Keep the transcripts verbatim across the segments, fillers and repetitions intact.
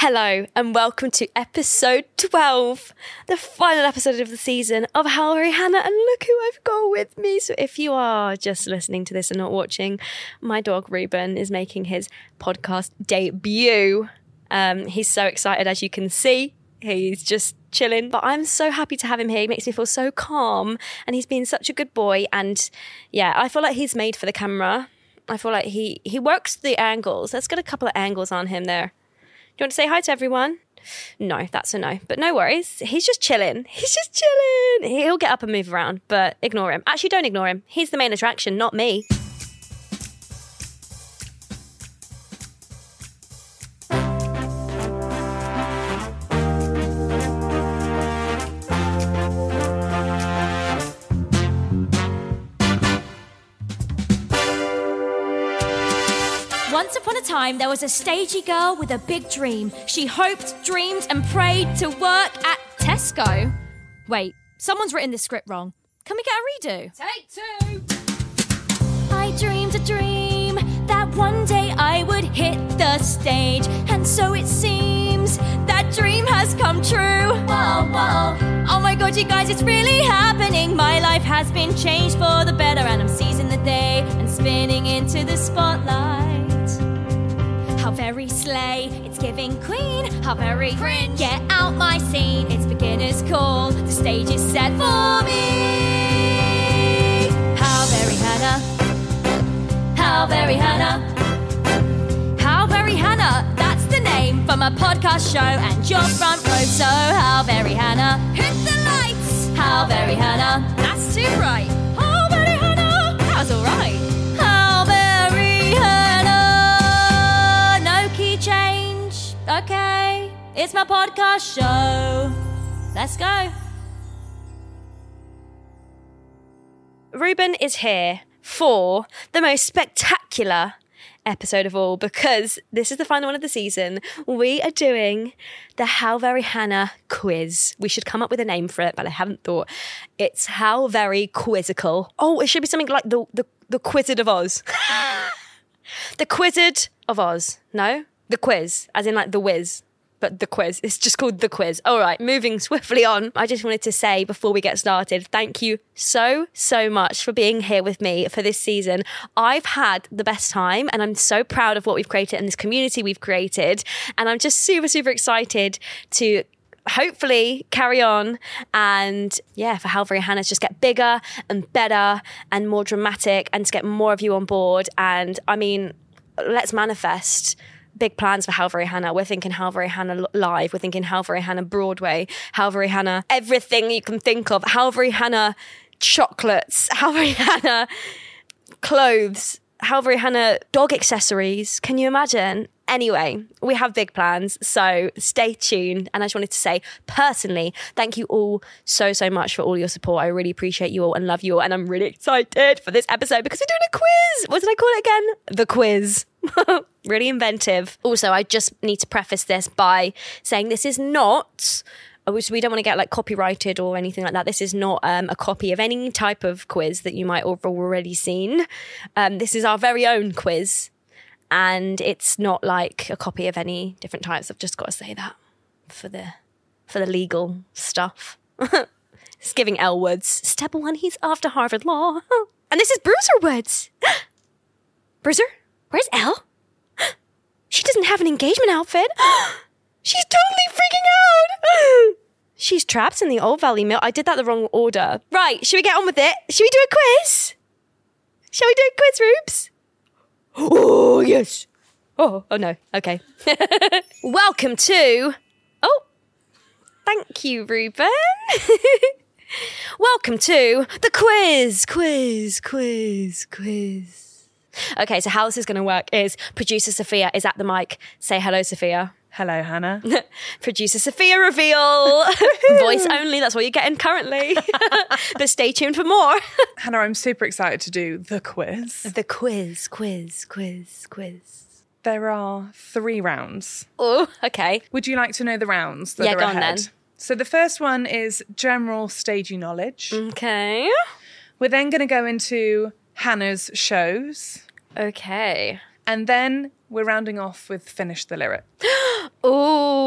Hello and welcome to episode twelve, the final episode of the season of How Very Hannah, and look who I've got with me. So if you are just listening to this and not watching, my dog Ruben is making his podcast debut. Um, he's so excited, as you can see. He's just chilling, but I'm so happy to have him here. He makes me feel so calm and he's been such a good boy, and yeah, I feel like he's made for the camera. I feel like he, he works the angles. Let's get a couple of angles on him there. Do you want to say hi to everyone? No, that's a no. But no worries. He's just chilling. He's just chilling. He'll get up and move around, but ignore him. Actually, don't ignore him. He's the main attraction, not me. Once upon a time, there was a stagey girl with a big dream. She hoped, dreamed, and prayed to work at Tesco. Wait, someone's written this script wrong. Can we get a redo? Take two. I dreamed a dream that one day I would hit the stage, and so it seems that dream has come true. Whoa, whoa. Oh my god, you guys, it's really happening. My life has been changed for the better, and I'm seizing the day and spinning into the spotlight. How very slay, it's giving queen. How very cringe, get out my scene. It's beginner's call, the stage is set for me. How very Hannah, how very Hannah, how very Hannah, that's the name for my podcast show and your front row. So how very Hannah, hit the lights. How very Hannah, that's too bright. How very Hannah, that was alright. How very Hannah. Change. Okay, it's my podcast show. Let's go. Ruben is here for the most spectacular episode of all, because this is the final one of the season. We are doing the How Very Hannah quiz. We should come up with a name for it, but I haven't thought. It's How Very Quizzical. Oh, it should be something like the the, the Quizzard of Oz. The Quizzard of Oz. No? The quiz, as in like the whiz, but the quiz. It's just called the quiz. All right, moving swiftly on. I just wanted to say before we get started, thank you so, so much for being here with me for this season. I've had the best time and I'm so proud of what we've created and this community we've created. And I'm just super, super excited to hopefully carry on, and yeah, for How Very Hannah to just get bigger and better and more dramatic, and to get more of you on board. And I mean, let's manifest big plans for How Very Hannah. We're thinking How Very Hannah live. We're thinking How Very Hannah Broadway. How Very Hannah everything you can think of. How Very Hannah chocolates. How Very Hannah clothes. How Very Hannah dog accessories. Can you imagine? Anyway, we have big plans, so stay tuned. And I just wanted to say, personally, thank you all so, so much for all your support. I really appreciate you all and love you all. And I'm really excited for this episode because we're doing a quiz. What did I call it again? The quiz. Really inventive. Also, I just need to preface this by saying this is not... we don't want to get like copyrighted or anything like that. This is not um, a copy of any type of quiz that you might have already seen. Um, this is our very own quiz. And it's not like a copy of any different types. I've just got to say that for the for the legal stuff. It's giving L Woods. Step one, he's after Harvard Law. And this is Bruiser Woods. Bruiser, where's Elle? She doesn't have an engagement outfit. She's totally freaking out. She's trapped in the Old Valley Mill. I did that the wrong order. Right, should we get on with it? Should we do a quiz? Shall we do a quiz, Rubes? Oh, yes. Oh, oh no. Okay. Welcome to... Oh, thank you, Ruben. Welcome to the quiz, quiz, quiz, quiz. Okay, so how this is going to work is producer Sophia is at the mic. Say hello, Sophia. Hello, Hannah. Producer Sophia reveal. Voice only, that's what you're getting currently. But stay tuned for more. Hannah, I'm super excited to do the quiz. The quiz, quiz, quiz, quiz. There are three rounds. Oh, okay. Would you like to know the rounds that yeah, are go on ahead? then. So the first one is general stagey knowledge. Okay. We're then going to go into Hannah's shows. Okay. And then we're rounding off with Finish the Lyric. Ooh.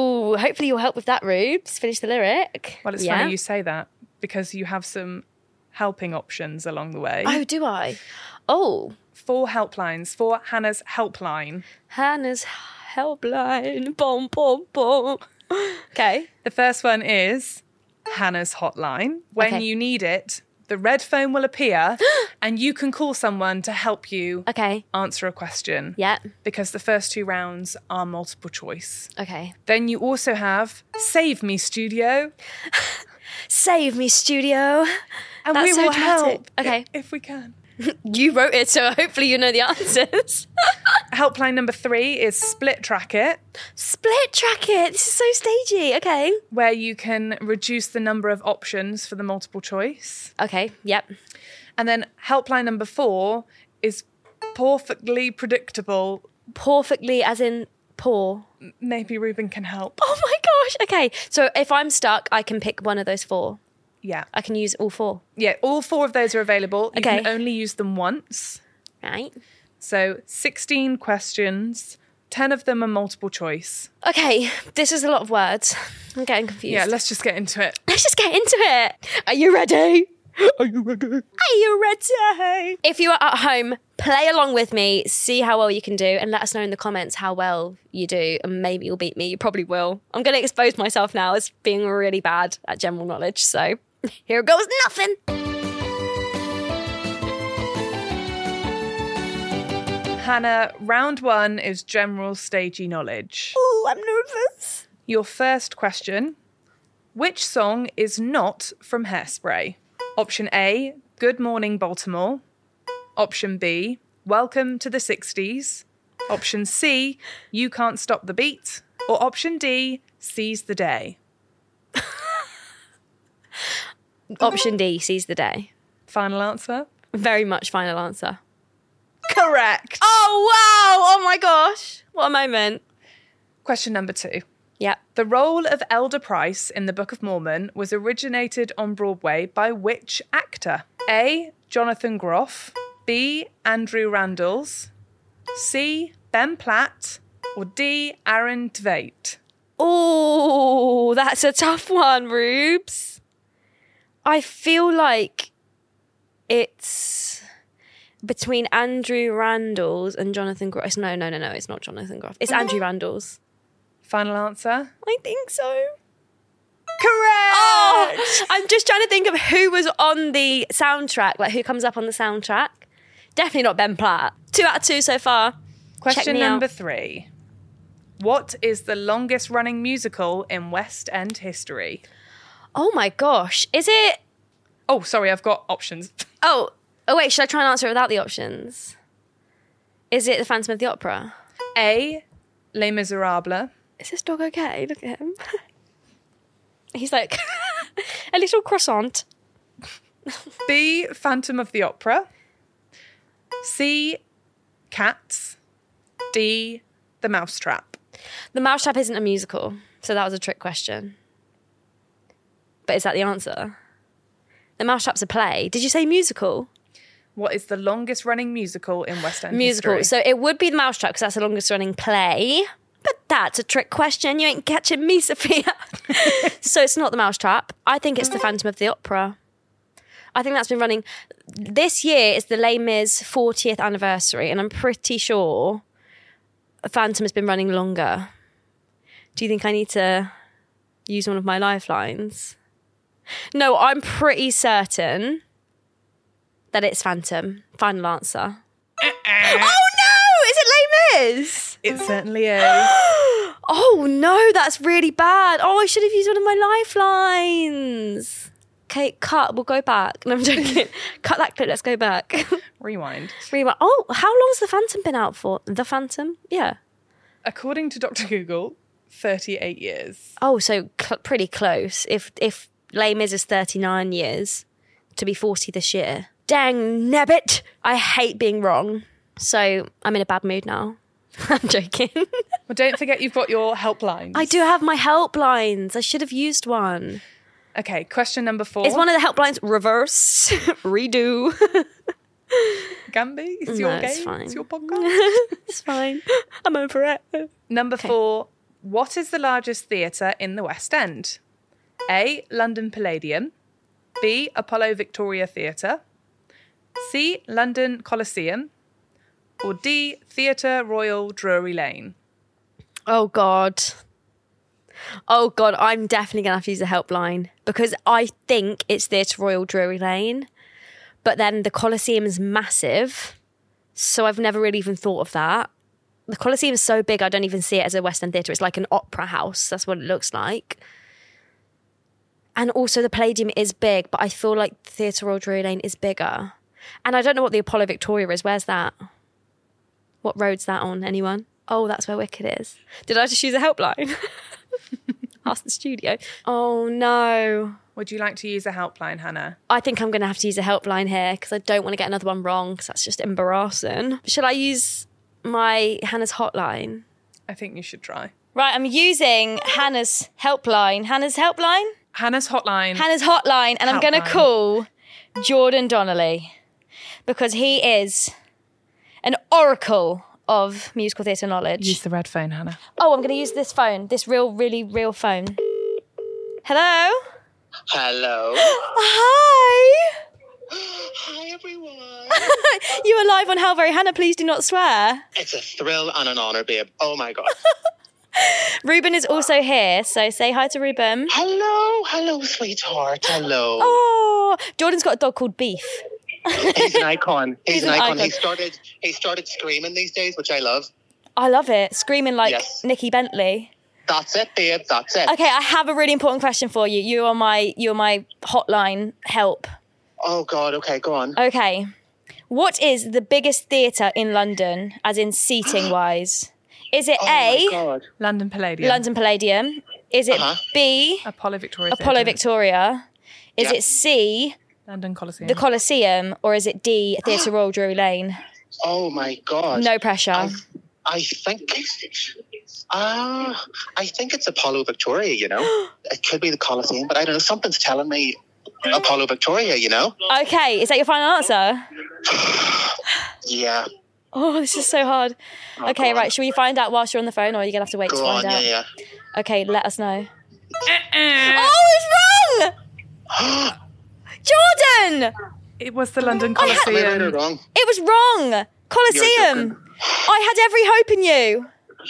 hopefully you'll help with that, Rubes. Finish the lyric. Well, it's Yeah. funny you say that because you have some helping options along the way. Oh, do I? Oh, Four helplines for Hannah's helpline. Hannah's helpline. Boom, boom, boom. Okay. The first one is Hannah's hotline. When Okay. you need it, the red phone will appear and you can call someone to help you Okay. answer a question. Yeah. Because the first two rounds are multiple choice. Okay. Then you also have Save Me Studio. Save me, studio. And That's we so will dramatic. help Okay. if, if we can. You wrote it, so hopefully you know the answers. Helpline number three is Split Track It, Split track it. This is so stagey. Okay. where you can reduce the number of options for the multiple choice. Okay. Yep. And then helpline number four is Perfectly Predictable. Perfectly, as in poor. Maybe Ruben can help. Oh my gosh. Okay. So if I'm stuck, I can pick one of those four. Yeah. I can use all four. Yeah, all four of those are available. You Okay. can only use them once. Right. So sixteen questions, ten of them are multiple choice. Okay. This is a lot of words. I'm getting confused. Yeah, let's just get into it. Let's just get into it. Are you ready? Are you ready? Are you ready? If you are at home, play along with me, see how well you can do, and let us know in the comments how well you do. And maybe you'll beat me. You probably will. I'm going to expose myself now as being really bad at general knowledge. So here goes nothing. Hannah, round one is general stagey knowledge. Oh, I'm nervous. Your first question, which song is not from Hairspray? Option A, Good Morning Baltimore. Option B, Welcome to the sixties. Option C, You Can't Stop the Beat. Or option D, Seize the Day. Option D, seize the day. Final answer? Very much final answer. Correct. Oh, wow. Oh, my gosh. What a moment. Question number two. Yep. The role of Elder Price in the Book of Mormon was originated on Broadway by which actor? A, Jonathan Groff. B, Andrew Randalls. C, Ben Platt. Or D, Aaron Tveit. Oh, that's a tough one, Rubes. I feel like it's between Andrew Randalls and Jonathan Groff. No, no, no, no, it's not Jonathan Groff. It's Andrew Randalls. Final answer? I think so. Correct! Oh, I'm just trying to think of who was on the soundtrack, like who comes up on the soundtrack. Definitely not Ben Platt. Two out of two so far. Check Question me number out. three. What is the longest running musical in West End history? Oh my gosh. Is it... Oh, sorry, I've got options. Oh, oh wait, should I try and answer it without the options? Is it The Phantom of the Opera? A, Les Miserables. Is this dog okay? Look at him. He's like a little croissant. B, Phantom of the Opera. C, Cats. D, The Mousetrap. The Mousetrap isn't a musical, so that was a trick question. But is that the answer? The Mousetrap's a play. Did you say musical? What is the longest running musical in West End Musical. history? So it would be The Mousetrap because that's the longest running play. But that's a trick question. You ain't catching me, Sophia. So it's not The Mousetrap. I think it's The Phantom of the Opera. I think that's been running... This year is the Les Mis fortieth anniversary, and I'm pretty sure Phantom has been running longer. Do you think I need to use one of my lifelines? No, I'm pretty certain that it's Phantom. Final answer. Oh no! Is it Les Mis? It certainly is. Oh no, that's really bad. Oh, I should have used one of my lifelines. Okay, cut. We'll go back. No, I'm joking. Cut that clip. Let's go back. Rewind. Rewind. Oh, how long's The Phantom been out for? The Phantom? Yeah. According to Doctor Google, thirty-eight years. Oh, so cl- pretty close. If if Les Mis is thirty-nine years, to be forty this year. Dang nabbit. I hate being wrong. So I'm in a bad mood now. I'm joking. Well, don't forget you've got your helplines. I do have my helplines. I should have used one. Okay, question number four. Is one of the helplines reverse? Redo. Gambi? It's No, your it's game? fine. It's your podcast? It's fine. I'm over it. Number four, What is the largest theatre in the West End? A. London Palladium. B. Apollo Victoria Theatre. C. London Coliseum. Or D. Theatre Royal Drury Lane. Oh, God. Oh, God, I'm definitely going to have to use the helpline because I think it's Theatre Royal Drury Lane. But then the Coliseum is massive, so I've never really even thought of that. The Coliseum is so big, I don't even see it as a West End theatre. It's like an opera house. That's what it looks like. And also the Palladium is big, but I feel like Theatre Royal Drury Lane is bigger. And I don't know what the Apollo Victoria is. Where's that? What road's that on? Anyone? Oh, that's where Wicked is. Did I just use a helpline? Ask the studio. Oh, no. Would you like to use a helpline, Hannah? I think I'm going to have to use a helpline here because I don't want to get another one wrong because that's just embarrassing. Should I use my Hannah's hotline? I think you should try. Right, I'm using Hannah's helpline. Hannah's helpline? Hannah's hotline. Hannah's hotline. And I'm going to Helpline. call Jordan Donnelly because he is an oracle of musical theatre knowledge. Use the red phone, Hannah. Oh, I'm going to use this phone, this real, really real phone. Hello? Hello. Hi. Hi, everyone. You are live on How Very Hannah. Please do not swear. It's a thrill and an honour, babe. Oh, my God. Ruben is also here, so say hi to Ruben. Hello. Hello, sweetheart. Hello. Oh, Jordan's got a dog called Beef. He's an icon. He's, He's an, an icon. icon. He started he started screaming these days, which I love. I love it. Screaming like Yes. Nikki Bentley. That's it, babe. That's it. Okay, I have a really important question for you. You are my you are my hotline help. Oh, God. Okay, go on. Okay. What is the biggest theatre in London, as in seating wise? Is it Oh, my A, God. London Palladium. London Palladium? Is it Uh-huh. B, Apollo Victoria Apollo Theatre. Victoria? Is Yeah. it C, London Coliseum. the Coliseum? Or is it D, Theatre Royal Drury Lane? Oh, my God. No pressure. I, I think... Uh, I think it's Apollo Victoria, you know. It could be the Coliseum, but I don't know. Something's telling me Apollo Victoria, you know. Okay, is that your final answer? Yeah. Oh, this is so hard. Oh, Okay, go right. on. Should we find out whilst you're on the phone, or are you gonna have to wait to Go find on, out? yeah, Okay, let us know. Uh-uh. Oh, it's wrong! yeah. Jordan! It was the London Am I right or Coliseum. wrong? It was wrong. Coliseum. joking. I had every hope in you.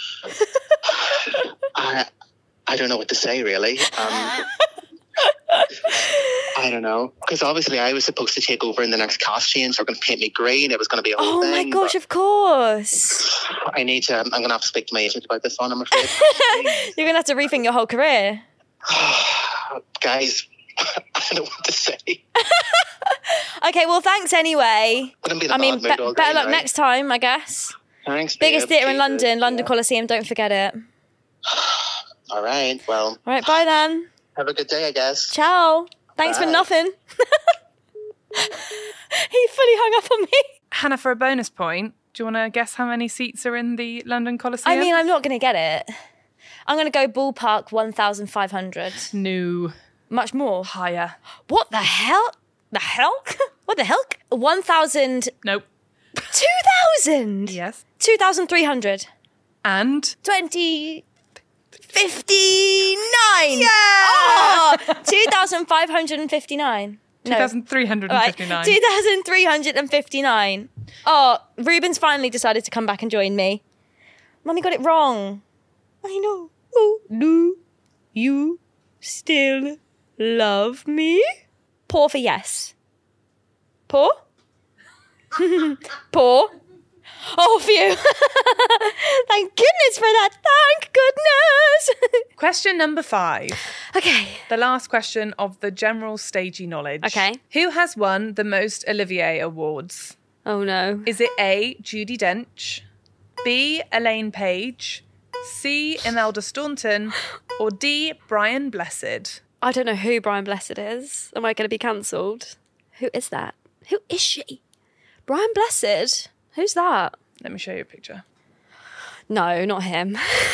I, I don't know what to say, really. Um, I don't know. Because obviously I was supposed to take over in the next cast change. They're going to paint me green. It was going to be a whole Oh my thing. gosh, but of course. I need to, I'm going to have to speak to my agent about this one, I'm afraid. You're going to have to rethink your whole career. Guys, I don't know what to say. Okay, well, thanks anyway. Gonna be in a I mean, bad mood be- all better day luck now. next time, I guess. Thanks, Biggest babe. theatre in Jesus, London, London yeah. Coliseum, don't forget it. All right, well, All right, bye then. have a good day, I guess. Ciao. Thanks for Bye. nothing. He fully hung up on me. Hannah, for a bonus point, do you want to guess how many seats are in the London Coliseum? I mean, I'm not going to get it. I'm going to go ballpark one thousand five hundred. no, Much more. higher. What the hell? The hell? What the hell? one thousand. Nope. two thousand. Yes. two thousand three hundred. And twenty. fifty-nine. Yeah. Oh, two thousand five hundred fifty-nine. two thousand three hundred fifty-nine. Right. two thousand three hundred fifty-nine. Oh, Ruben's finally decided to come back and join me. Mummy got it wrong. I know. Oh, do you still love me? Pour for yes. Pour? Pour? Oh, phew. Thank goodness for that. Thank goodness. Question number five. Okay. The last question of the general stagey knowledge. Okay. Who has won the most Olivier Awards? Oh no. Is it A, Judi Dench, B, Elaine Page, C, Imelda Staunton, or D, Brian Blessed? I don't know who Brian Blessed is. Am I going to be cancelled? Who is that? Who is she? Brian Blessed? Who's that? Let me show you a picture. No, not him.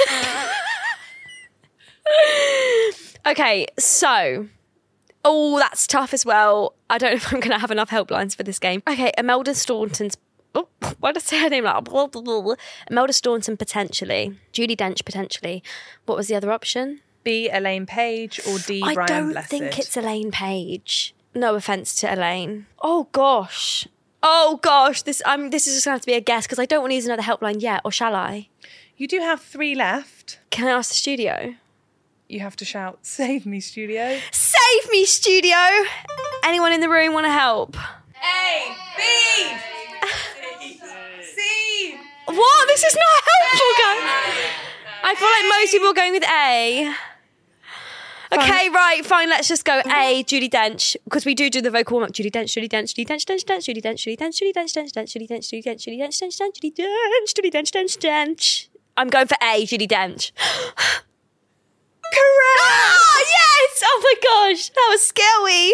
Okay, so. Oh, that's tough as well. I don't know if I'm going to have enough helplines for this game. Okay, Imelda Staunton's Oh, why did I say her name like blah, blah, blah, blah. Imelda Staunton potentially. Judi Dench potentially. What was the other option? B, Elaine Page, or D, I Brian don't Blessed? think it's Elaine Page. No offence to Elaine. Oh gosh. Oh gosh. This I'm. This is just going to have to be a guess because I don't want to use another helpline yet, or shall I? You do have three left. Can I ask the studio? You have to shout, "Save me, studio." Save me, studio! Anyone in the room want to help? A, B, C. What? This is not helpful, guys. I feel like most people are going with A. Okay, right, fine, let's just go A, Judi Dench, because we do do the vocal warm-up. Judi Dench, Judi Dench, Judi Dench, Dench, Dench, Judi Dench, Judi Dench, Judi Dench, Dench, Dench, Judi Dench, Judi Dench, Judi Dench, Dench, Dench, Judi Dench, Judi Dench, Dench, Dench. I'm going for A, Judi Dench. Correct! Ah, yes! Oh my gosh, that was scary.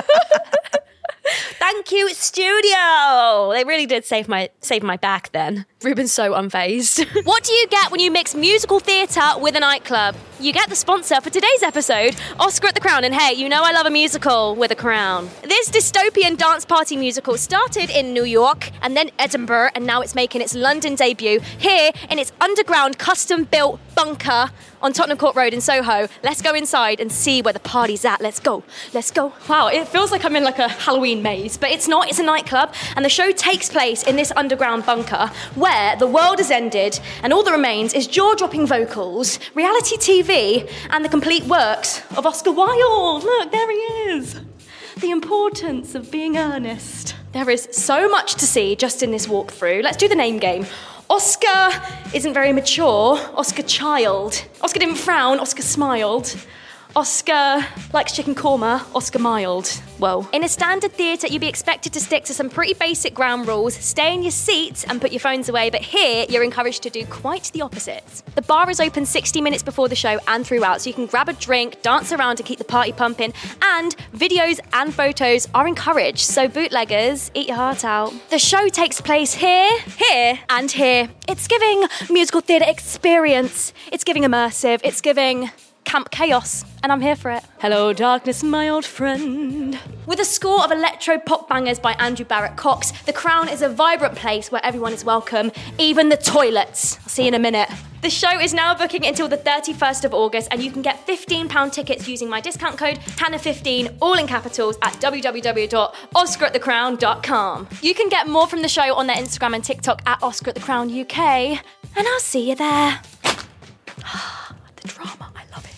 Thank you, studio. They really did save my save my back then. Ruben's so unfazed. What do you get when you mix musical theatre with a nightclub? You get the sponsor for today's episode, Oscar at the Crown. And hey, you know I love a musical with a crown. This dystopian dance party musical started in New York and then Edinburgh, and now it's making its London debut here in its underground custom-built bunker on Tottenham Court Road in Soho. Let's go inside and see where the party's at. Let's go. Let's go. Wow, it feels like I'm in like a Halloween maze, but it's not. It's a nightclub, and the show takes place in this underground bunker where the world has ended and all that remains is jaw-dropping vocals, reality T V, and the complete works of Oscar Wilde. Look, there he is. The importance of being earnest. There is so much to see just in this walkthrough. Let's do the name game. Oscar isn't very mature. Oscar Child. Oscar didn't frown. Oscar smiled. Oscar likes chicken korma. Oscar mild. Whoa. In a standard theatre, you'd be expected to stick to some pretty basic ground rules, stay in your seats and put your phones away, but here you're encouraged to do quite the opposite. The bar is open sixty minutes before the show and throughout, so you can grab a drink, dance around to keep the party pumping, and videos and photos are encouraged, so bootleggers, eat your heart out. The show takes place here, here, and here. It's giving musical theatre experience. It's giving immersive. It's giving camp chaos, and I'm here for it. Hello, darkness, my old friend. With a score of electro-pop bangers by Andrew Barrett Cox, The Crown is a vibrant place where everyone is welcome, even the toilets. I'll see you in a minute. The show is now booking until the thirty-first of August, and you can get fifteen pounds tickets using my discount code Hannah fifteen, all in capitals, at w w w dot oscar at the crown dot com. You can get more from the show on their Instagram and TikTok at Oscar at the Crown U K, and I'll see you there. The drama, I love it.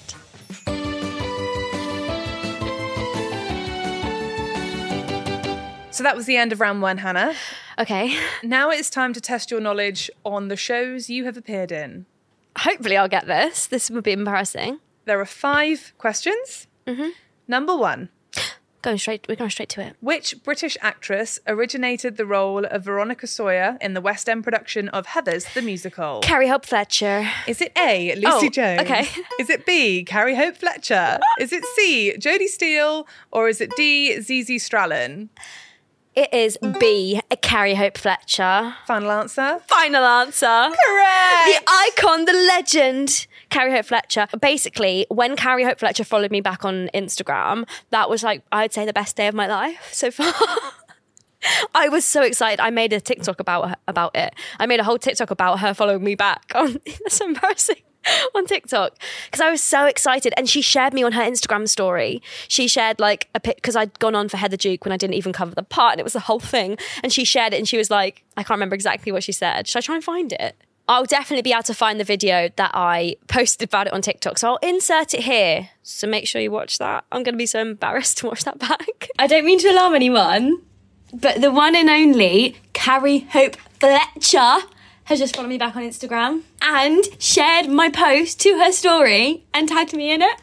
So that was the end of round one, Hannah. Okay. Now it's time to test your knowledge on the shows you have appeared in. Hopefully I'll get this. This would be embarrassing. There are five questions. Mm-hmm. Number one. Going straight, we're going straight to it. Which British actress originated the role of Veronica Sawyer in the West End production of Heathers the Musical? Carrie Hope Fletcher. Is it A, Lucy Oh, Jones? okay. Is it B, Carrie Hope Fletcher? Is it C, Jodie Steele? Or is it D, Zizi Strallen? It is B, Carrie Hope Fletcher. Final answer? Final answer. Correct! The icon, the legend, Carrie Hope Fletcher. Basically, when Carrie Hope Fletcher followed me back on Instagram, that was like, I'd say the best day of my life so far. I was so excited. I made a TikTok about her, about it. I made a whole TikTok about her following me back. On, that's so embarrassing. On TikTok, because I was so excited, and she shared me on her Instagram story. She shared like a pic, because I'd gone on for Heather Duke when I didn't even cover the part, and it was the whole thing. And she shared it, and she was like, I can't remember exactly what she said. Should I try and find it? I'll definitely be able to find the video that I posted about it on TikTok, so I'll insert it here. So make sure you watch that. I'm going to be so embarrassed to watch that back. I don't mean to alarm anyone, but the one and only Carrie Hope Fletcher has just followed me back on Instagram and shared my post to her story and tagged me in it.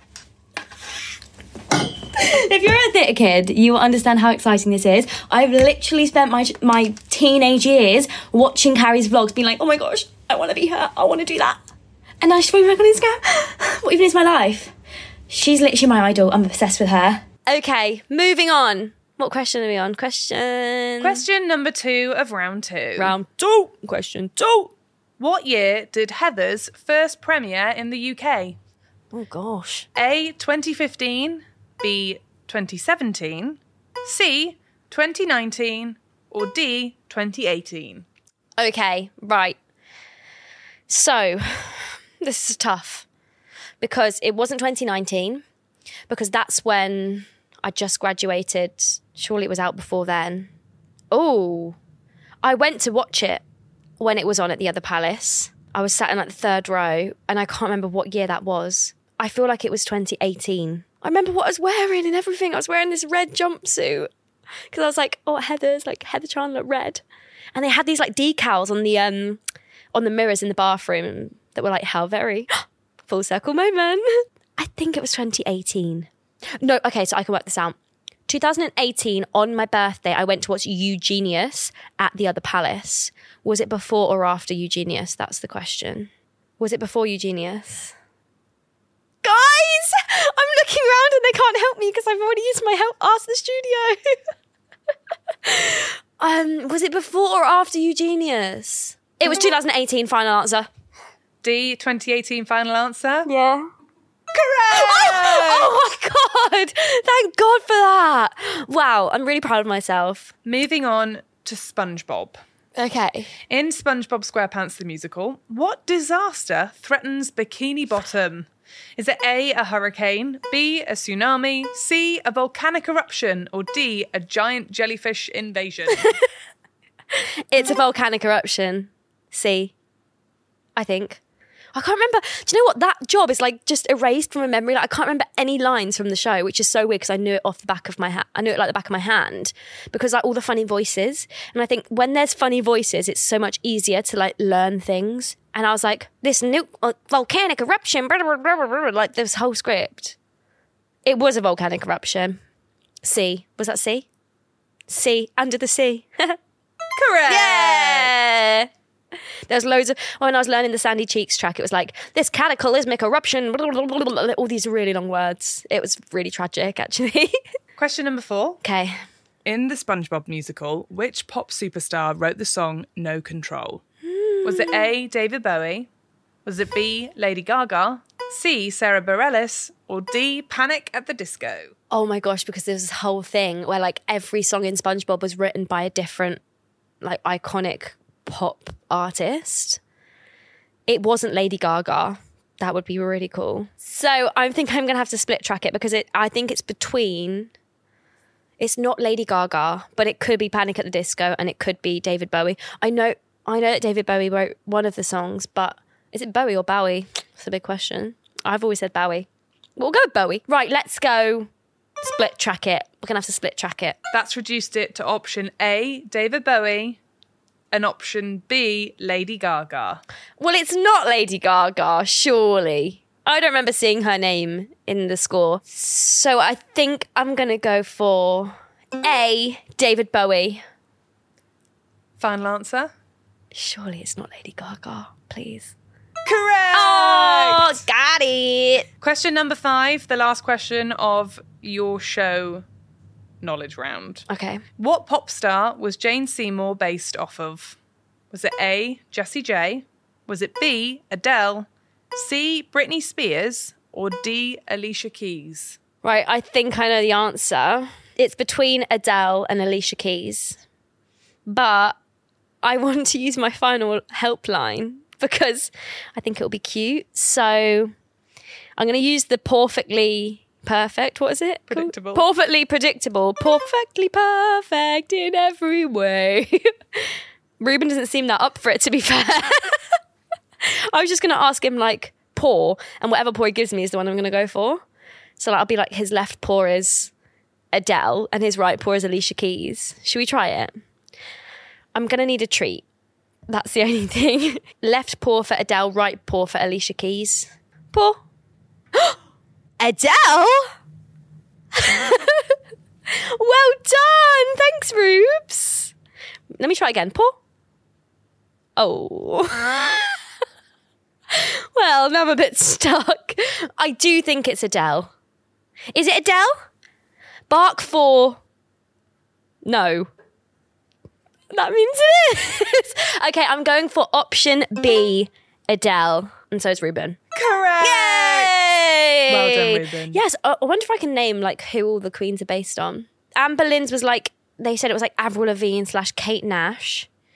If you're a theatre kid, you will understand how exciting this is. I've literally spent my my teenage years watching Carrie's vlogs, being like, oh my gosh, I want to be her, I want to do that. And now she's following me back on Instagram. What even is my life? She's literally my idol. I'm obsessed with her. Okay, moving on. What question are we on? Question... Question number two of round two. Round two. Question two. What year did Heathers first premiere in the U K? Oh, gosh. A, twenty fifteen, B, twenty seventeen, C, twenty nineteen, or D, twenty eighteen? Okay, right. So, this is tough because it wasn't twenty nineteen, because that's when I just graduated. Surely it was out before then. Oh, I went to watch it when it was on at the other Palace. I was sat in like the third row and I can't remember what year that was. I feel like it was twenty eighteen. I remember what I was wearing and everything. I was wearing this red jumpsuit because I was like, oh, Heather's like Heather Chandler red. And they had these like decals on the um on the mirrors in the bathroom that were like, how very full circle moment. I think it was twenty eighteen. No, okay, so I can work this out. two thousand eighteen, on my birthday, I went to watch Eugenius at the other Palace. Was it before or after Eugenius? That's the question. Was it before Eugenius? Guys, I'm looking around and they can't help me because I've already used my help. Ask the studio. um, was it before or after Eugenius? It was two thousand eighteen, final answer. D, twenty eighteen, final answer? Yeah. Correct! Oh, oh my God. Thank God for that. Wow, I'm really proud of myself. Moving on to SpongeBob. Okay. In SpongeBob SquarePants the musical, what disaster threatens Bikini Bottom? Is it A, a hurricane, B, a tsunami, C, a volcanic eruption, or D, a giant jellyfish invasion? It's a volcanic eruption. C, I think. I can't remember. Do you know what? That job is like just erased from my memory. Like I can't remember any lines from the show, which is so weird because I knew it off the back of my hand. I knew it like the back of my hand because like all the funny voices. And I think when there's funny voices, it's so much easier to like learn things. And I was like, this new uh, volcanic eruption, blah, blah, blah, blah, blah, like this whole script. It was a volcanic eruption. C. Was that C? C. Under the sea. Correct! Yeah! There's loads of, when I was learning the Sandy Cheeks track, it was like, this cataclysmic eruption, blah, blah, blah, blah, all these really long words. It was really tragic, actually. Question number four. Okay. In the SpongeBob musical, which pop superstar wrote the song No Control? Was it A, David Bowie? Was it B, Lady Gaga? C, Sarah Bareilles? Or D, Panic at the Disco? Oh my gosh, because there's this whole thing where like every song in SpongeBob was written by a different, like iconic pop artist. It wasn't Lady Gaga. That would be really cool. So I think I'm gonna have to split track it because it I think it's between, it's not Lady Gaga, but it could be Panic at the Disco and it could be David Bowie. I know I know that David Bowie wrote one of the songs, but is it Bowie or Bowie? That's a big question. I've always said Bowie. We'll go with Bowie. Right, let's go split track it. We're gonna have to split track it. That's reduced it to option A, David Bowie, and option B, Lady Gaga. Well, it's not Lady Gaga, surely. I don't remember seeing her name in the score. So I think I'm going to go for A, David Bowie. Final answer? Surely it's not Lady Gaga, please. Correct! Oh, got it. Question number five, the last question of your show knowledge round. Okay. What pop star was Jane Seymour based off of? Was it A, Jessie J? Was it B, Adele? C, Britney Spears? Or D, Alicia Keys? Right, I think I know the answer. It's between Adele and Alicia Keys. But I want to use my final helpline because I think it'll be cute. So I'm going to use the perfectly... Perfect, what is it? Predictable. Perfectly predictable. Perfectly perfect in every way. Ruben doesn't seem that up for it, to be fair. I was just going to ask him, like, paw, and whatever paw he gives me is the one I'm going to go for. So like, I'll be like, his left paw is Adele, and his right paw is Alicia Keys. Should we try it? I'm going to need a treat. That's the only thing. Left paw for Adele, right paw for Alicia Keys. Paw. Adele? Well done. Thanks, Rubes. Let me try again. Paw. Oh. Well, now I'm a bit stuck. I do think it's Adele. Is it Adele? Bark for... No. That means it is. Okay, I'm going for option B, Adele. And so is Ruben. Correct! Yay! Well done, Ruben. Yes, I wonder if I can name like who all the queens are based on. Amber Lynn's was like, they said it was like Avril Lavigne slash Kate Nash.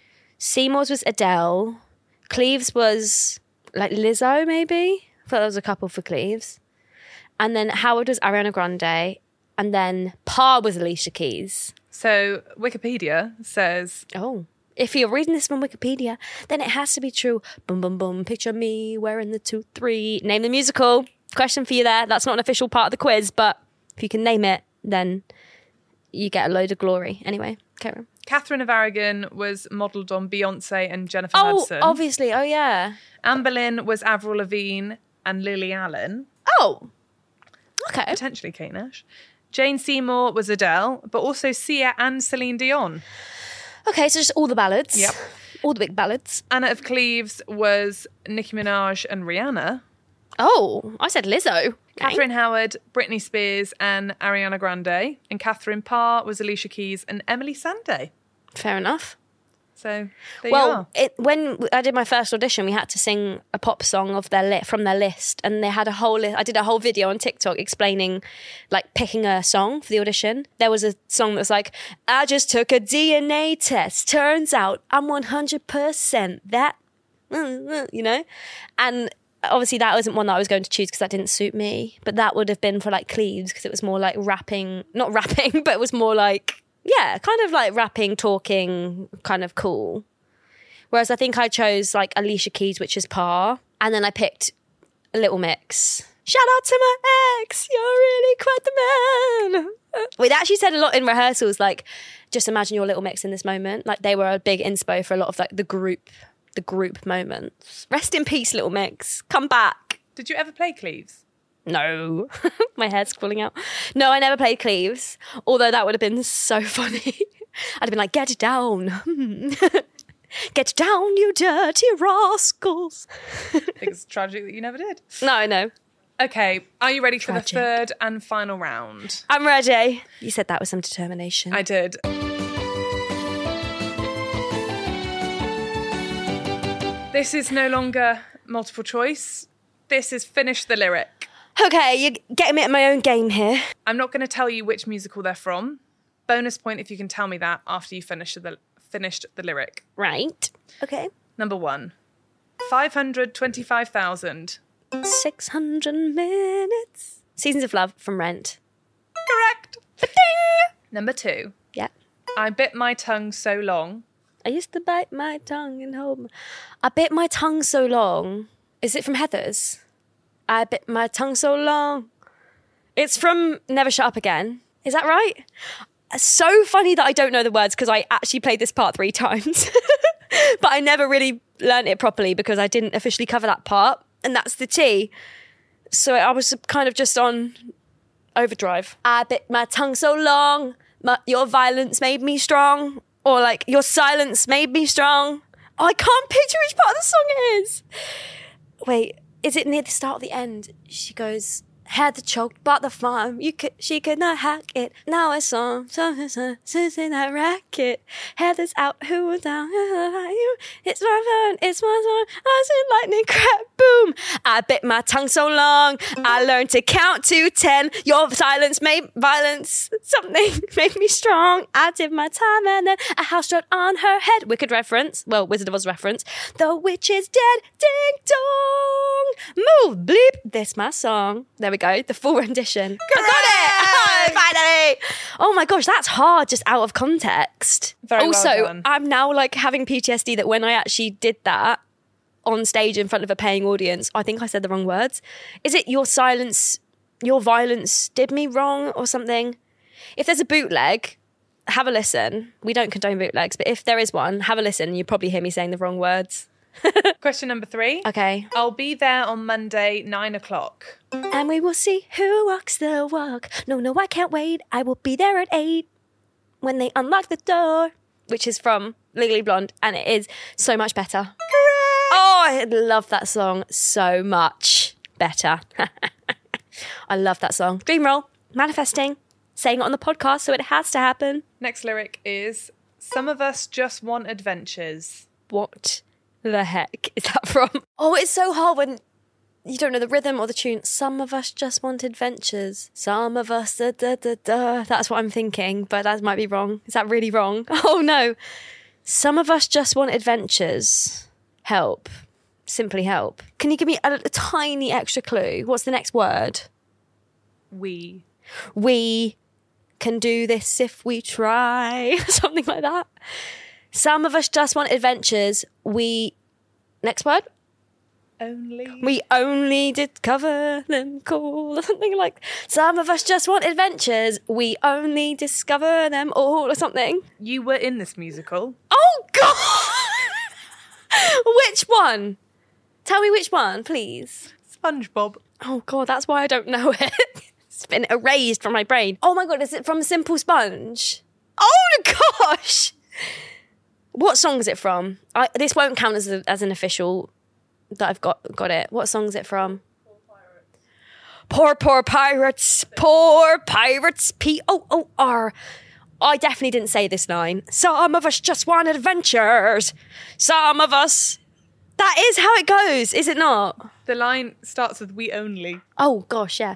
Seymour's was Adele. Cleves was like Lizzo, maybe. I thought there was a couple for Cleves. And then Howard was Ariana Grande. And then Par was Alicia Keys. So Wikipedia says... Oh. If you're reading this from Wikipedia, then it has to be true. Boom, boom, boom. Picture me wearing the two, three. Name the musical. Question for you there. That's not an official part of the quiz, but if you can name it, then you get a load of glory. Anyway, carry on. Catherine of Aragon was modelled on Beyonce and Jennifer Oh, Hudson. obviously. Oh, yeah. Anne Boleyn was Avril Lavigne and Lily Allen. Oh. Okay. Potentially Kate Nash. Jane Seymour was Adele, but also Sia and Celine Dion. Okay, so just all the ballads. Yep. All the big ballads. Anna of Cleves was Nicki Minaj and Rihanna. Oh, I said Lizzo. Okay. Catherine Howard, Britney Spears and Ariana Grande. And Catherine Parr was Alicia Keys and Emily Sandé. Fair enough. So there you Well, are. it, when I did my first audition, we had to sing a pop song of their li- from their list, and they had a whole. Li- I did a whole video on TikTok explaining, like, picking a song for the audition. There was a song that was like, "I just took a D N A test. Turns out I'm one hundred percent that," you know, and obviously that wasn't one that I was going to choose because that didn't suit me. But that would have been for like Cleves because it was more like rapping, not rapping, but it was more like. Yeah, kind of like rapping, talking, kind of cool. Whereas I think I chose like Alicia Keys, which is Par. And then I picked a Little Mix. Shout out to my ex, you're really quite the man. We'd actually said a lot in rehearsals, like, just imagine your Little Mix in this moment. Like, they were a big inspo for a lot of like the group, the group moments. Rest in peace, Little Mix. Come back. Did you ever play Cleves? No. My hair's falling out. No, I never played Cleves. Although that would have been so funny. I'd have been like, get it down. Get down, you dirty rascals. I think it's tragic that you never did. No, no. Okay, are you ready for Tragic. the third and final round? I'm ready. You said that with some determination. I did. This is no longer multiple choice. This is finish the lyric. Okay, you're getting me at my own game here. I'm not going to tell you which musical they're from. Bonus point if you can tell me that after you finish the finished the lyric. Right. Okay. Number one. five hundred twenty-five thousand. six hundred minutes. Seasons of Love from Rent. Correct. Ba-ding! Number two. Yeah. I bit my tongue so long. I used to bite my tongue and hold my... I bit my tongue so long. Is it from Heathers? I bit my tongue so long. It's from Never Shut Up Again. Is that right? So funny that I don't know the words because I actually played this part three times. But I never really learned it properly because I didn't officially cover that part. And that's the T. So I was kind of just on overdrive. I bit my tongue so long. My, your violence made me strong. Or like, your silence made me strong. Oh, I can't picture which part of the song it is. Wait, is it near the start or the end? She goes, had the choke, bought the farm. You could, she could not hack it. Now I saw something, something that racket. Heather's out, who was down? It's my phone, it's my song. I said lightning, crap, boom. I bit my tongue so long. I learned to count to ten. Your silence made violence. Something made me strong. I did my time and then a house shut on her head. Wicked reference. Well, Wizard of Oz reference. The witch is dead. Ding dong. Move, bleep. This my song. There we go. The full rendition. I got it. Finally. Oh my gosh, that's hard just out of context. Very well also, done. I'm now like having P T S D that when I actually did that on stage in front of a paying audience, I think I said the wrong words. Is it your silence, your violence did me wrong or something? If there's a bootleg, have a listen. We don't condone bootlegs, but if there is one, have a listen. You probably hear me saying the wrong words. Question number three. Okay. I'll be there on Monday, nine o'clock. And we will see who walks the walk. No, no, I can't wait. I will be there at eight when they unlock the door, which is from Legally Blonde, and it is so much better. Correct. Oh, I love that song so much better. I love that song. Dream roll, manifesting, saying it on the podcast, so it has to happen. Next lyric is, some of us just want adventures. What the heck is that from? Oh, it's so hard when you don't know the rhythm or the tune. Some of us just want adventures. Some of us, da, da, da, da. That's what I'm thinking, but that might be wrong. Is that really wrong? Oh no. Some of us just want adventures. Help. Simply help. Can you give me a, a tiny extra clue? What's the next word? We. We can do this if we try. Something like that. Some of us just want adventures. We... Next word? Only. We only discover them cool. Or something like... Some of us just want adventures. We only discover them all. Or something. You were in this musical. Oh, God! Which one? Tell me which one, please. SpongeBob. Oh, God, that's why I don't know it. It's been erased from my brain. Oh, my God, is it from Simple Sponge? Oh, gosh! What song is it from? I, this won't count as, a, as an official that I've got got it. What song is it from? Poor, poor pirates. Poor pirates. P O O R. I definitely didn't say this line. Some of us just want adventures. Some of us... That is how it goes, is it not? The line starts with we only. Oh, gosh, yeah.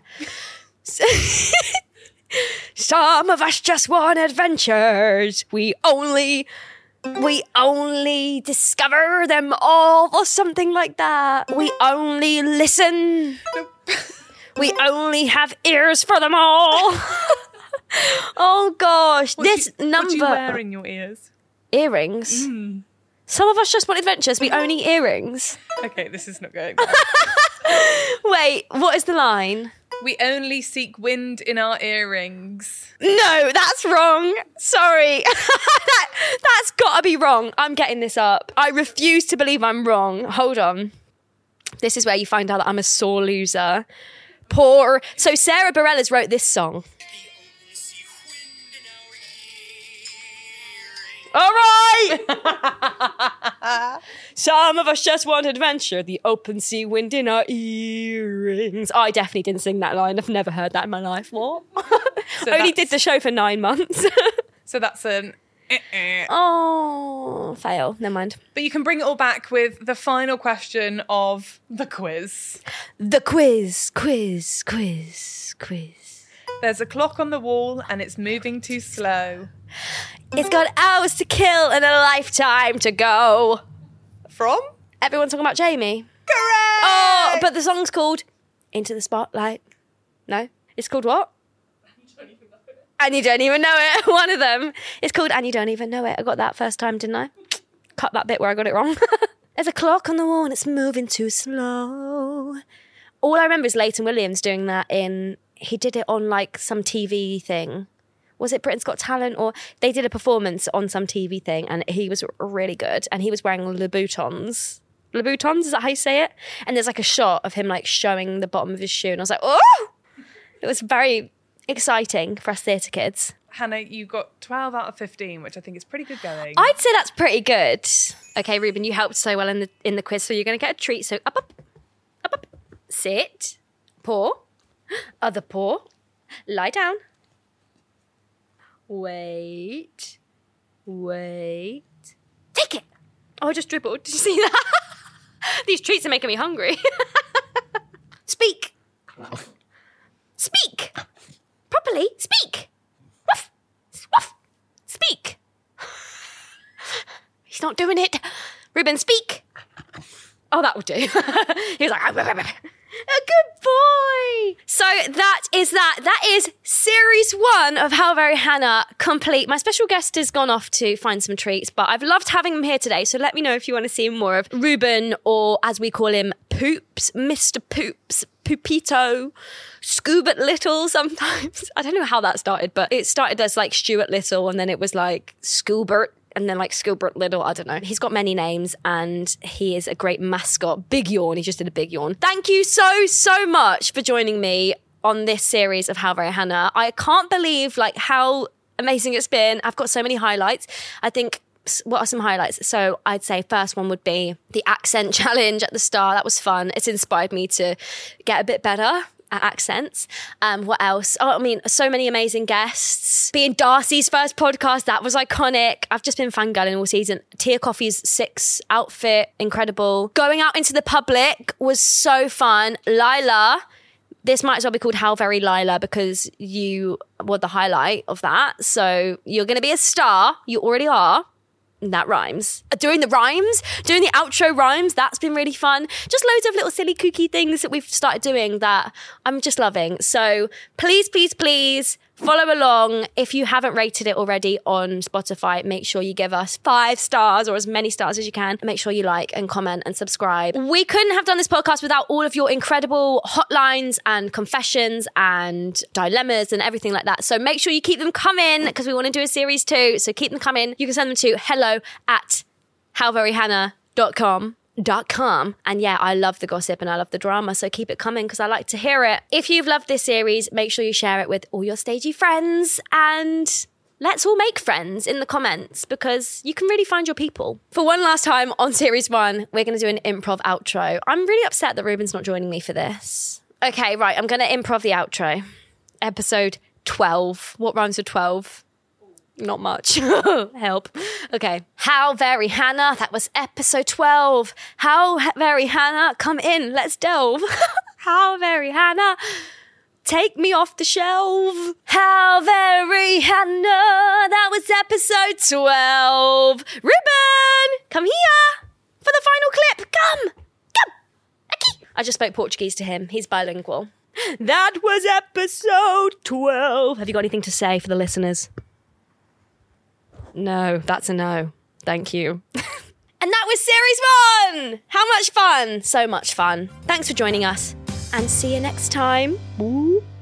Some of us just want adventures. We only... We only discover them all, or something like that. We only listen. We only have ears for them all. Oh, gosh. What this do you, number... What do you wear in your ears? Earrings? Mm. Some of us just want adventures. We only earrings. Okay, this is not going well. Wait, what is the line? We only seek wind in our earrings. No, that's wrong. Sorry. that, that's got to be wrong. I'm getting this up. I refuse to believe I'm wrong. Hold on. This is where you find out that I'm a sore loser. Poor. So Sarah Bareilles wrote this song. All right. Some of us just want adventure. The open sea wind in our earrings. I definitely didn't sing that line. I've never heard that in my life. What? So Only that's- did the show for nine months. So that's an eh-eh. Oh, fail. Never mind. But you can bring it all back with the final question of the quiz. The quiz, quiz, quiz, quiz. There's a clock on the wall and it's moving too slow. It's got hours to kill and a lifetime to go. From? Everyone's talking about Jamie. Correct! Oh, but the song's called Into the Spotlight. No? It's called what? And you don't even know it. One of them. It's called And You Don't Even Know It. I got that first time, didn't I? Cut that bit where I got it wrong. There's a clock on the wall and it's moving too slow. All I remember is Leighton Williams doing that in... He did it on like some T V thing. Was it Britain's Got Talent? Or they did a performance on some T V thing and he was really good. And he was wearing Louboutins. Louboutins, is that how you say it? And there's like a shot of him like showing the bottom of his shoe. And I was like, oh! It was very exciting for us theatre kids. Hannah, you got twelve out of fifteen, which I think is pretty good going. I'd say that's pretty good. Okay, Ruben, you helped so well in the in the quiz, so you're going to get a treat. So up, up, up, up, sit, paw, other paw, lie down. Wait, wait, take it. Oh, I just dribbled. Did you see that? These treats are making me hungry. Speak. Speak. Properly. Speak. Woof. Woof. Speak. He's not doing it. Ruben, speak. Oh, that will do. He was like, a good boy. So that is that. That is series one of How Very Hannah complete. My special guest has gone off to find some treats, but I've loved having him here today. So let me know if you want to see more of Ruben, or as we call him, Poops, Mister Poops, Poopito, Scoobert Little sometimes. I don't know how that started, but it started as like Stuart Little and then it was like Scoobert. And then like Scoobert Little, I don't know. He's got many names and he is a great mascot. Big yawn, he just did a big yawn. Thank you so, so much for joining me on this series of How Very Hannah. I can't believe like how amazing it's been. I've got so many highlights. I think, what are some highlights? So I'd say first one would be the accent challenge at the start. That was fun. It's inspired me to get a bit better at accents. Um, what else? Oh, I mean, so many amazing guests. Being Darcy's first podcast, that was iconic. I've just been fangirling all season. Tia Coffee's six outfit, incredible. Going out into the public was so fun. Lila, this might as well be called How Very Lila because you were the highlight of that. So you're going to be a star. You already are. That rhymes. Doing the rhymes, doing the outro rhymes, that's been really fun. Just loads of little silly kooky things that we've started doing that I'm just loving. So please, please, please follow along. If you haven't rated it already on Spotify, make sure you give us five stars or as many stars as you can. Make sure you like and comment and subscribe. We couldn't have done this podcast without all of your incredible hotlines and confessions and dilemmas and everything like that. So make sure you keep them coming because we want to do a series too. So keep them coming. You can send them to hello at how very hannah dot com. Dot com. And yeah, I love the gossip and I love the drama, so keep it coming because I like to hear it. If you've loved this series, make sure you share it with all your stagey friends and let's all make friends in the comments because you can really find your people. For one last time on series one, we're going to do an improv outro. I'm really upset that Ruben's not joining me for this. Okay, right, I'm going to improv the outro. Episode twelve. What rhymes with twelve? Not much. Help. Okay. How very Hannah. That was episode twelve. How very Hannah. Come in. Let's delve. How very Hannah. Take me off the shelf. How very Hannah. That was episode twelve. Ruben, come here for the final clip. Come. Come. Aqui. I just spoke Portuguese to him. He's bilingual. That was episode twelve. Have you got anything to say for the listeners? No, that's a no. Thank you. And that was series one. How much fun? So much fun. Thanks for joining us and see you next time. Ooh.